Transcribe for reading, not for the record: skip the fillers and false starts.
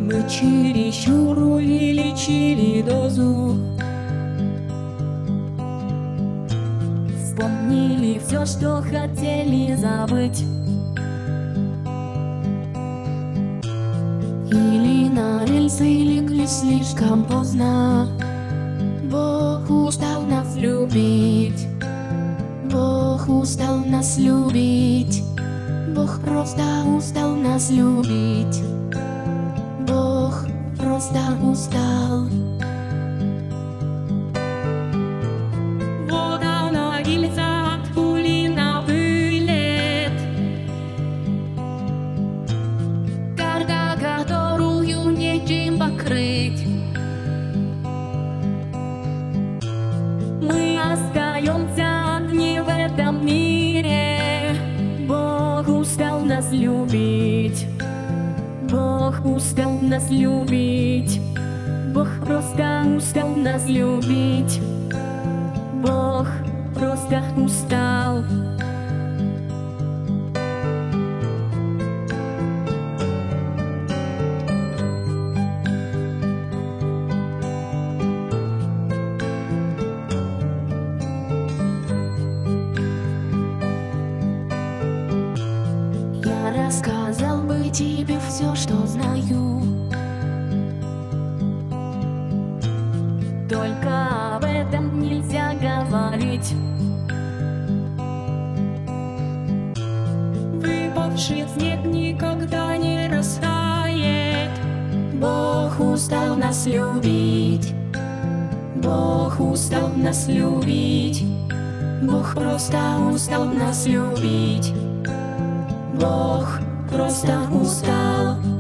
Мы чересчур увеличили дозу, вспомнили все, что хотели забыть. Или на рельсы легли слишком поздно. Бог устал нас любить, Бог устал нас любить, Бог просто устал нас любить, Бог просто устал. Вода на гильзах, пули на вылет, карта, которую нечем покрыть. Мы остаемся одни в этом мире. Бог устал нас любить, Бог устал нас любить, Бог просто устал нас любить, Бог просто устал. Я рассказал бы тебе все, что знаю, только об этом нельзя говорить. Выпавший снег никогда не растает. Бог устал нас любить, Бог устал нас любить, Бог просто устал нас любить, Бог просто устал.